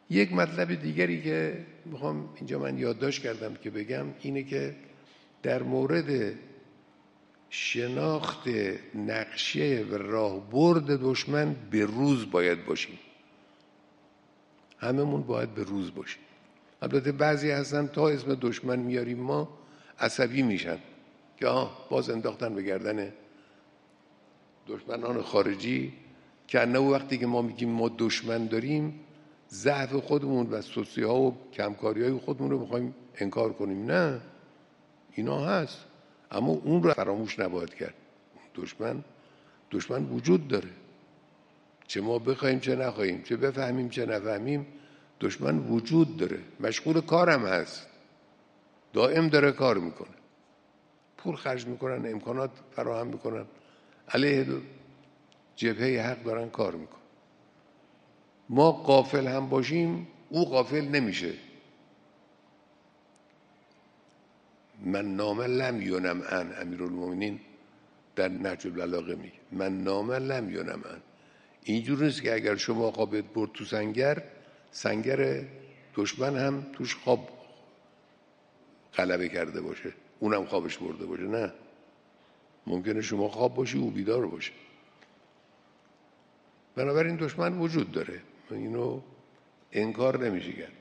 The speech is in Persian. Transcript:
یک مطلب دیگری که میخوام اینجا من یادداشت کردم که بگم اینه که در مورد شناخت نقشه و راهبرد دشمن به روز باید باشیم. هممون باید به روز باشیم. البته بعضی هستن تا اسم دشمن میاریم ما عصبی میشن که باز انداختن به گردن دشمنان خارجی، که نه وقتی که ما میگیم ما دشمن داریم ضعف خودمون و سستی ها و کمکاری های خودمون رو میخوایم انکار کنیم. نه، اینا هست، اما اون رو فراموش نباید کرد. دشمن وجود داره، چه ما بخوایم چه نخواهیم، چه بفهمیم چه نفهمیم، دشمن وجود داره. مشغول کارم هست، دائم داره کار میکنه، پول خرج میکنن، امکانات فراهم میکنن، علیه جبهه حق دارن کار میکنن. ما غافل هم باشیم او غافل نمیشه. من نام لم ینم عن، امیرالمومنین در نهج البلاغه میگه من نام لم ینم عن. اینجور نیست که اگر شما خوابت برد تو سنگر دشمن هم توش خواب غلبه کرده باشه، اونم خوابش برده باشه. نه، ممکنه شما خواب باشی او بیدار باشه. بنابراین دشمن وجود داره، اینو انکار نمیشه کرد.